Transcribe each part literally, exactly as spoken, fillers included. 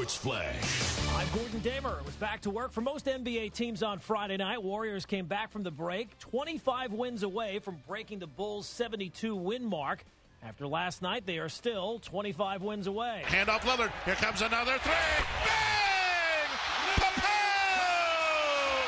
Sports Flash. I'm Gordon Damer. It was back to work for most N B A teams on Friday night. Warriors came back from the break, twenty-five wins away from breaking the Bulls' seventy-two win mark. After last night, they are still twenty-five wins away. Hand off Lillard. Here comes another three. Bang! Pow!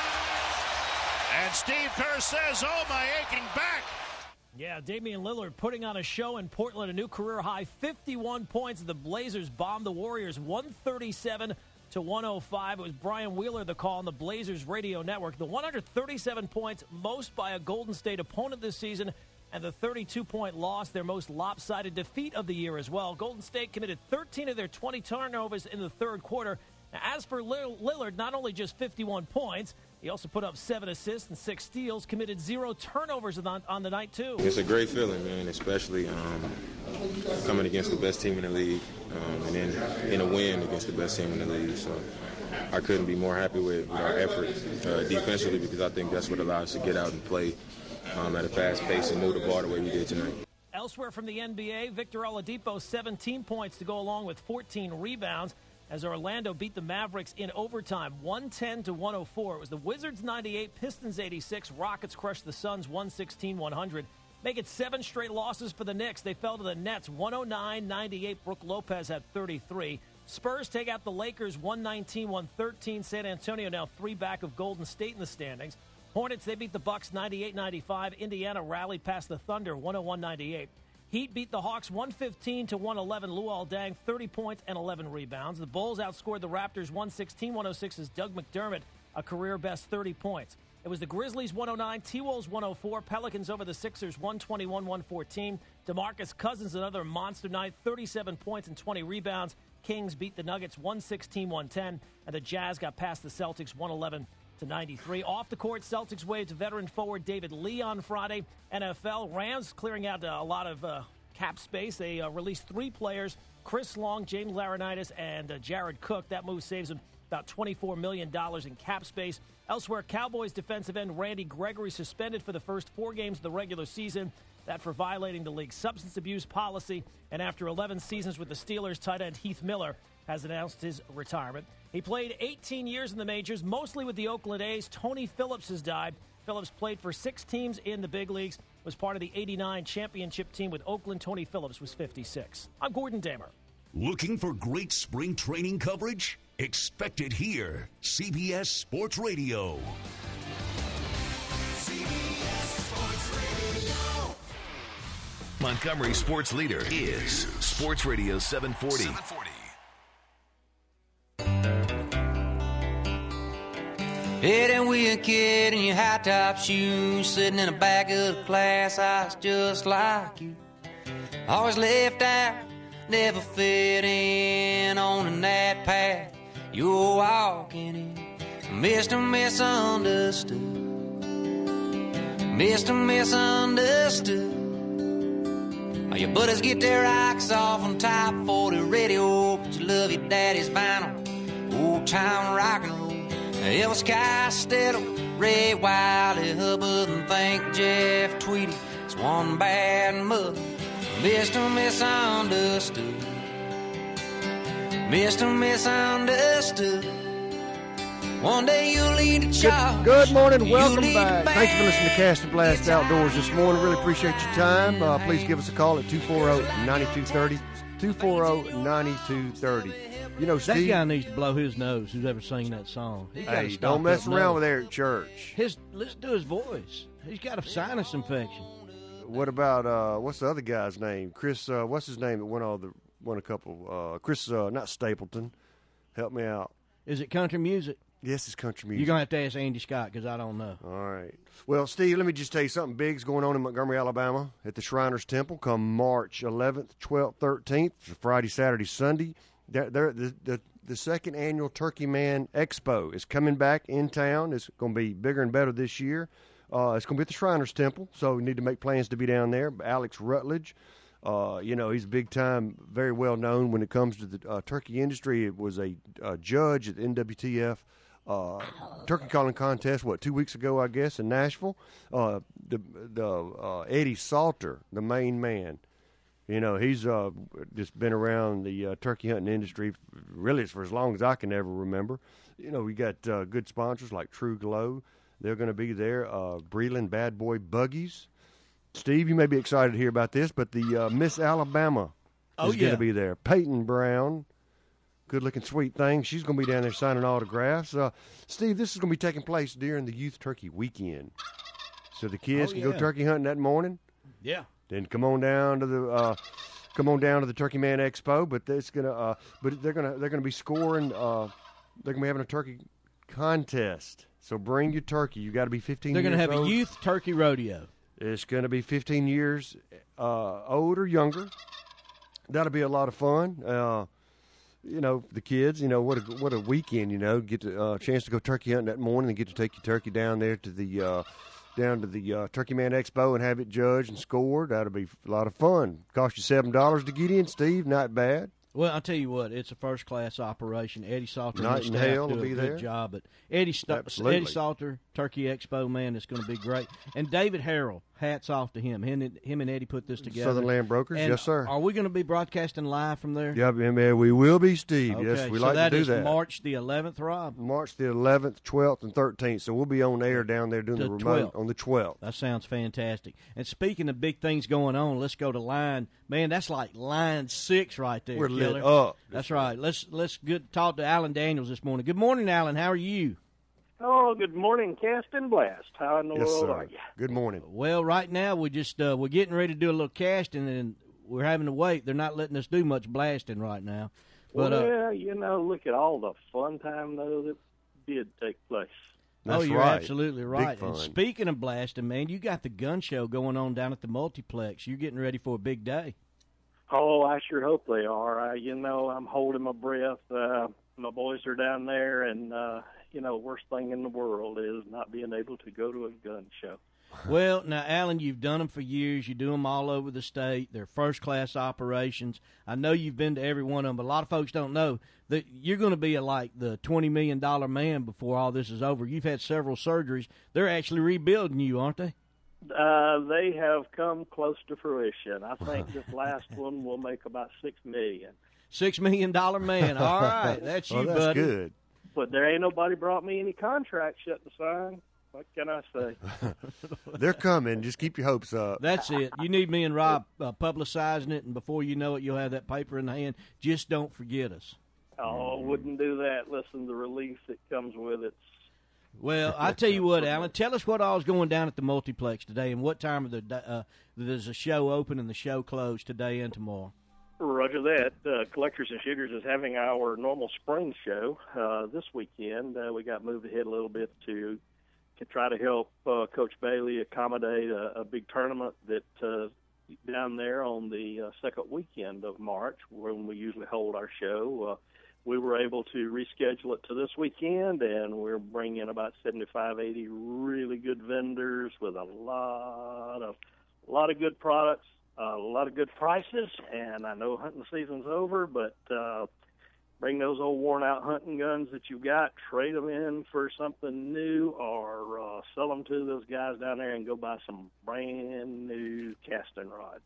And Steve Kerr says, oh, my aching back. Yeah, Damian Lillard putting on a show in Portland, a new career-high fifty-one points. The Blazers bombed the Warriors one thirty-seven to one oh five. It was Brian Wheeler, the call on the Blazers radio network. The one hundred thirty-seven points, most by a Golden State opponent this season, and the thirty-two point loss, their most lopsided defeat of the year as well. Golden State committed thirteen of their twenty turnovers in the third quarter. Now, as for Lillard, not only just fifty-one points, he also put up seven assists and six steals, committed zero turnovers on, on the night, too. It's a great feeling, man, especially um, coming against the best team in the league um, and then in a win against the best team in the league. So I couldn't be more happy with, with our effort uh, defensively, because I think that's what allows us to get out and play um, at a fast pace and move the ball the way we did tonight. Elsewhere from the N B A, Victor Oladipo, seventeen points to go along with fourteen rebounds, as Orlando beat the Mavericks in overtime, one ten to one oh four. It was the Wizards ninety-eight, Pistons eighty-six. Rockets crushed the Suns one sixteen to one hundred. Make it seven straight losses for the Knicks. They fell to the Nets one oh nine ninety-eight. Brook Lopez had thirty-three. Spurs take out the Lakers one nineteen to one thirteen. San Antonio now three back of Golden State in the standings. Hornets, they beat the Bucks ninety-eight ninety-five. Indiana rallied past the Thunder one oh one ninety-eight. Heat beat the Hawks one fifteen to one eleven. Luol Deng, thirty points and eleven rebounds. The Bulls outscored the Raptors one sixteen to one oh six as Doug McDermott, a career-best thirty points. It was the Grizzlies one oh nine, T-Wolves one oh four, Pelicans over the Sixers one twenty-one to one fourteen. DeMarcus Cousins, another monster night, thirty-seven points and twenty rebounds. Kings beat the Nuggets one sixteen to one ten, and the Jazz got past the Celtics one eleven to ninety-three. Off the court, Celtics waved to veteran forward David Lee on Friday. N F L, Rams clearing out uh, a lot of uh, cap space. They uh, released three players, Chris Long, James Laurinaitis, and uh, Jared Cook. That move saves them about twenty-four million dollars in cap space. Elsewhere, Cowboys defensive end Randy Gregory suspended for the first four games of the regular season. That for violating the league's substance abuse policy. And after eleven seasons with the Steelers, tight end Heath Miller has announced his retirement. He played eighteen years in the majors, mostly with the Oakland A's. Tony Phillips has died. Phillips played for six teams in the big leagues, was part of the eighty-nine championship team with Oakland. Tony Phillips was fifty-six. I'm Gordon Damer. Looking for great spring training coverage? Expect it here. C B S Sports Radio. C B S Sports Radio. Montgomery sports leader is Sports Radio seven forty. seven forty. Heading with a kid in your high-top shoes, sitting in the back of the class, I was just like you. Always left out, never fit in on that path you're walking in. Mister Misunderstood, Mister Misunderstood. All your buddies get their rocks off on top forty radio, but you love your daddy's vinyl, old-time rock and roll. Elvis Costello, Ray Wiley, Hubbard, and think Jeff Tweedy. It's one bad mother, Mister Misunderstood, Mister Misunderstood. One day you'll lead a charge. Good, good morning, welcome back. Thank you for listening to Cast and Blast Outdoors this morning. Really appreciate your time. Uh, please give us a call at two four zero, nine two three zero, two four zero, nine two three zero. You know, Steve, that guy needs to blow his nose. Who's ever sing that song? He's hey, don't mess around nose. with Eric Church. His listen to his voice. He's got a sinus infection. What about uh, what's the other guy's name? Chris. Uh, what's his name that won all the won a couple? Uh, Chris, uh, not Stapleton. Help me out. Is it country music? Yes, it's country music. You're gonna have to ask Andy Scott because I don't know. All right. Well, Steve, let me just tell you something big's going on in Montgomery, Alabama, at the Shriners Temple. Come March eleventh, twelfth, thirteenth, Friday, Saturday, Sunday. They're, they're, the the The second annual Turkey Man Expo is coming back in town. It's going to be bigger and better this year. Uh, it's going to be at the Shriners Temple, so we need to make plans to be down there. Alex Rutledge, uh, you know, he's big time, very well known when it comes to the uh, turkey industry. It was a, a judge at the N W T F uh, turkey calling contest, what, two weeks ago, I guess, in Nashville. Uh, the the uh, Eddie Salter, the main man, You know, he's uh, just been around the uh, turkey hunting industry really for as long as I can ever remember. You know, we got uh, good sponsors like True Glow. They're going to be there. Uh, Breland Bad Boy Buggies. Steve, you may be excited to hear about this, but the uh, Miss Alabama oh, is yeah. going to be there. Peyton Brown, good-looking, sweet thing. She's going to be down there signing autographs. Uh, Steve, this is going to be taking place during the Youth Turkey Weekend. So the kids oh, can yeah. go turkey hunting that morning. Yeah. Then come on down to the uh, come on down to the Turkey Man Expo. But it's gonna uh, but they're gonna they're gonna be scoring. Uh, they're gonna be having a turkey contest. So bring your turkey. You got to be fifteen. They're years gonna have old. a youth turkey rodeo. It's gonna be fifteen years uh, old or younger. That'll be a lot of fun. Uh, you know, the kids. You know what a what a weekend. You know, get a uh, chance to go turkey hunting that morning and get to take your turkey down there to the. Uh, down to the uh, Turkey Man Expo and have it judged and scored. That'll be a lot of fun. Cost you seven dollars to get in, Steve. Not bad. Well, I'll tell you what, it's a first-class operation. Eddie Salter and his staff Nightingale do will a be good there. job. But Eddie, St- Absolutely. Eddie Salter, Turkey Expo, man, it's going to be great. And David Harrell, hats off to him. Him and, him and Eddie put this together. Southern Land Brokers, And yes, sir. Are we going to be broadcasting live from there? Yeah, man, we will be, Steve. Okay, Yes, we so like that to do is that. March the eleventh, Rob? March the eleventh, twelfth, and thirteenth. So we'll be on air down there doing The the, remote twelfth. on the twelfth. That sounds fantastic. And speaking of big things going on, let's go to line. Man, that's like line six right there. We're lit Killer. up. That's right. Let's let's good talk to Alan Daniels this morning. Good morning, Alan. How are you? Oh, good morning, Cast and Blast. How in the Yes, world sir. are you? Good morning. Well, right now we're just uh, we're getting ready to do a little casting, and we're having to wait. They're not letting us do much blasting right now. But uh, well, you know, look at all the fun time, though, that did take place. That's oh, you're right. absolutely Big right. fun. And speaking of blasting, man, you got the gun show going on down at the multiplex. You're getting ready for a big day. Oh, I sure hope they are. I, you know, I'm holding my breath. Uh, my boys are down there, and, uh, you know, worst thing in the world is not being able to go to a gun show. Well, now, Alan, you've done them for years. You do them all over the state. They're first-class operations. I know you've been to every one of them, but a lot of folks don't know that you're going to be a, like the twenty million dollars man before all this is over. You've had several surgeries. They're actually rebuilding you, aren't they? Uh, they have come close to fruition. I think this last one will make about six million. Six million dollar man. All right, that's you, Oh, that's buddy. good. But there ain't nobody brought me any contracts yet to sign. What can I say? They're coming. Just keep your hopes up. That's it. You need me and Rob uh, publicizing it, and before you know it, you'll have that paper in the hand. Just don't forget us. Oh, wouldn't do that. Listen, the relief that comes with it. Well, I tell you what, Alan, tell us what all's going down at the multiplex today, and what time of the da- uh, does the show open and the show close today and tomorrow. Roger that. Uh, Collectors and Shooters is having our normal spring show uh, this weekend. Uh, we got moved ahead a little bit to, to try to help uh, Coach Bailey accommodate a, a big tournament that uh, down there on the uh, second weekend of March, when we usually hold our show. Uh, we were able to reschedule it to this weekend, and we're bringing about seventy-five, eighty really good vendors with a lot of, a lot of good products. Uh, a lot of good prices, and I know hunting season's over, but uh, bring those old worn-out hunting guns that you've got, trade them in for something new, or uh, sell them to those guys down there and go buy some brand-new casting rods.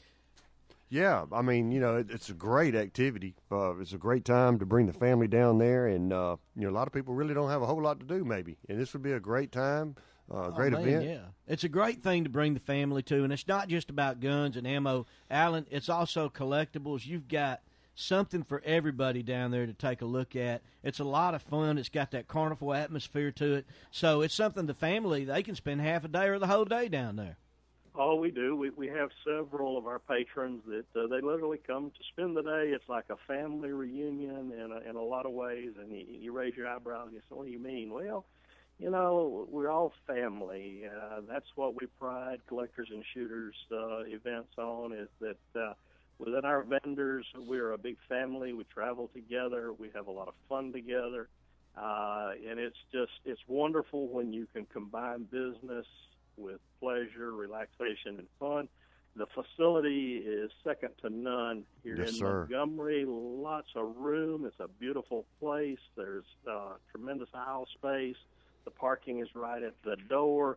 Yeah, I mean, you know, it, it's a great activity. Uh, it's a great time to bring the family down there, and, uh, you know, a lot of people really don't have a whole lot to do, maybe, and this would be a great time. Uh, great oh, man, event. Yeah, it's a great thing to bring the family to, and it's not just about guns and ammo, Alan. It's also collectibles. You've got something for everybody down there to take a look at. It's a lot of fun. It's got that carnival atmosphere to it, so it's something the family they can spend half a day or the whole day down there. Oh, we do. We we have several of our patrons that uh, they literally come to spend the day. It's like a family reunion in a, in a lot of ways, and you, you raise your eyebrows and you say, "What do you mean?" Well, you know, we're all family. Uh, that's what we pride Collectors and Shooters uh, events on, is that uh, within our vendors, we're a big family. We travel together. We have a lot of fun together. Uh, and it's just, it's wonderful when you can combine business with pleasure, relaxation, and fun. The facility is second to none here Yes, in sir. Montgomery. Lots of room. It's a beautiful place. There's uh, tremendous aisle space. The parking is right at the door.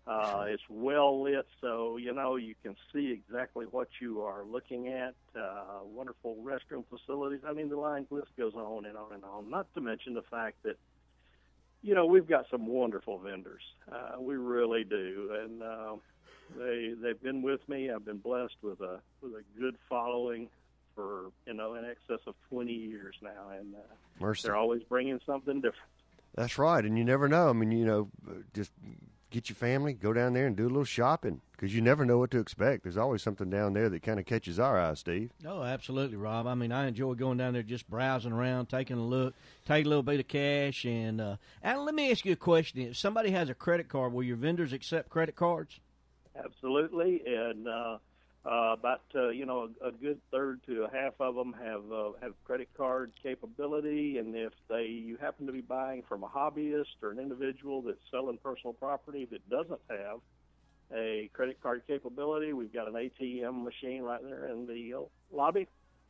Uh, it's well lit, so you know you can see exactly what you are looking at. Uh, wonderful restroom facilities. I mean, the line list goes on and on and on. Not to mention the fact that you know we've got some wonderful vendors. Uh, we really do, and uh, they they've been with me. I've been blessed with a with a good following for you know in excess of twenty years now, and uh, Mercy. They're always bringing something different. That's right, and you never know. I mean, you know, just get your family, go down there and do a little shopping because you never know what to expect. There's always something down there that kind of catches our eye, Steve. Oh, absolutely, Rob. I mean, I enjoy going down there just browsing around, taking a look, take a little bit of cash. And, uh, and let me ask you a question. If somebody has a credit card, will your vendors accept credit cards? Absolutely, and uh, uh, about uh, you know a, a good third to a half of them have uh, have credit card capability, and if they you happen to be buying from a hobbyist or an individual that's selling personal property that doesn't have a credit card capability, we've got an A T M machine right there in the uh, lobby,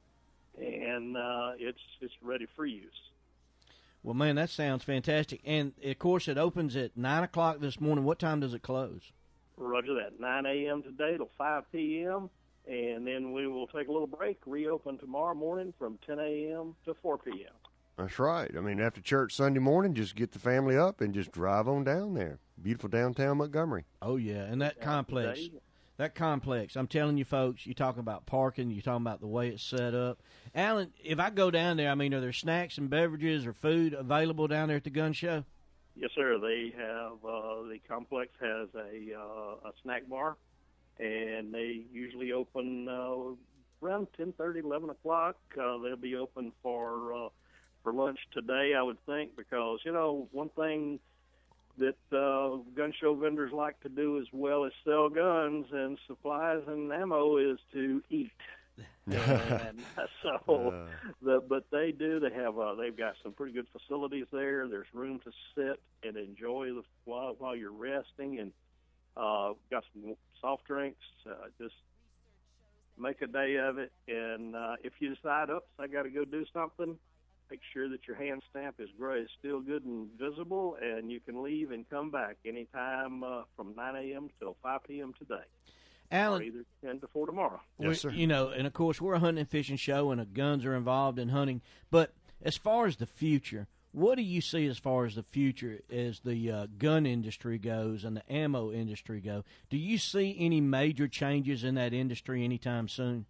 and uh, it's it's ready for use. Well, man, that sounds fantastic. And of course, it opens at nine o'clock this morning. What time does it close? Roger that. nine a.m. today till five p.m., and then we will take a little break, reopen tomorrow morning from ten a.m. to four p.m. That's right. I mean, after church Sunday morning, just get the family up and just drive on down there. Beautiful downtown Montgomery. Oh, yeah, and that Yeah, complex, today. that complex, I'm telling you, folks, you're talking about parking, you're talking about the way it's set up. Alan, if I go down there, I mean, are there snacks and beverages or food available down there at the gun show? Yes, sir. They have uh, the complex has a uh, a snack bar, and they usually open uh, around ten thirty, eleven o'clock. Uh, they'll be open for uh, for lunch today, I would think, because you know one thing that uh, gun show vendors like to do as well as sell guns and supplies and ammo is to eat. And so, the, but they do. They have. Uh, they've got some pretty good facilities there. There's room to sit and enjoy the while, while you're resting, and uh, got some soft drinks. Uh, just make a day of it. And uh, if you decide, oops, I got to go do something, make sure that your hand stamp is gray, is still good and visible, and you can leave and come back anytime uh, from nine a.m. till five p.m. today. Alan, or either ten to four tomorrow. Yes, sir. You know, and of course, we're a hunting and fishing show, and uh, guns are involved in hunting. But as far as the future, what do you see as far as the future as the uh, gun industry goes and the ammo industry go? Do you see any major changes in that industry anytime soon?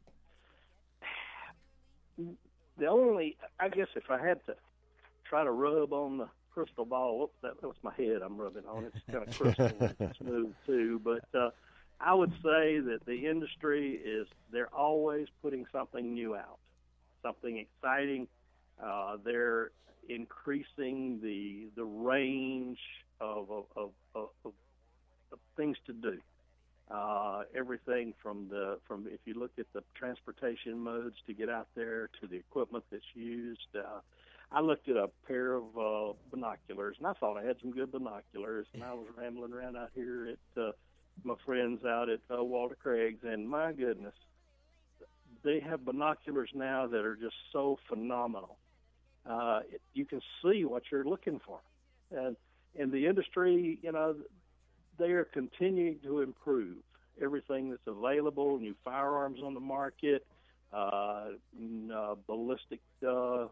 The only, I guess, if I had to try to rub on the crystal ball, whoops, that, that was my head I'm rubbing on. It's kind of crystal and smooth too, but. Uh, I would say that the industry is, they're always putting something new out, something exciting. Uh, they're increasing the the range of, of, of, of, of things to do. Uh, everything from the, from if you look at the transportation modes to get out there to the equipment that's used. Uh, I looked at a pair of uh, binoculars, and I thought I had some good binoculars, and I was rambling around out here at uh, my friends out at uh, Walter Craig's, and my goodness, they have binoculars now that are just so phenomenal. Uh, it, you can see what you're looking for. And in the industry, you know, they are continuing to improve everything that's available, new firearms on the market, uh, uh, ballistic uh,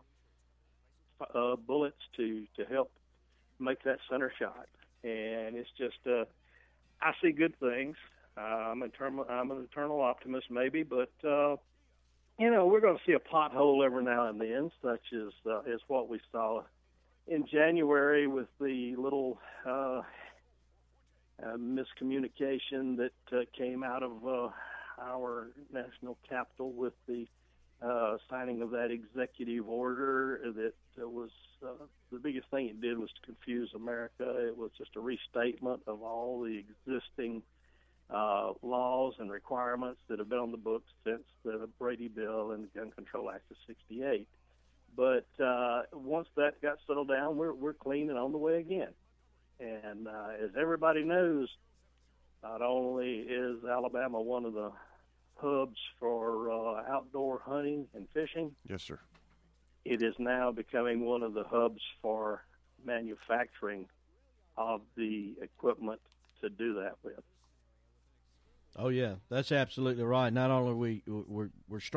uh, bullets to, to help make that center shot. And it's just... Uh, I see good things. Uh, I'm, eternal, I'm an eternal optimist, maybe, but uh, you know we're going to see a pothole every now and then, such as uh, as what we saw in January with the little uh, uh, miscommunication that uh, came out of uh, our national capital with the uh, signing of that executive order. That uh, was uh, the biggest thing it did was to confuse America. It was just a restatement of all the existing uh, laws and requirements that have been on the books since the Brady Bill and the Gun Control Act of sixty-eight. But uh, once that got settled down, we're we're clean and on the way again. And uh, as everybody knows, not only is Alabama one of the hubs for uh, outdoor hunting and fishing, Yes, sir. it is now becoming one of the hubs for manufacturing of the equipment to do that with. Oh yeah, that's absolutely right. Not only are we we're we're strong.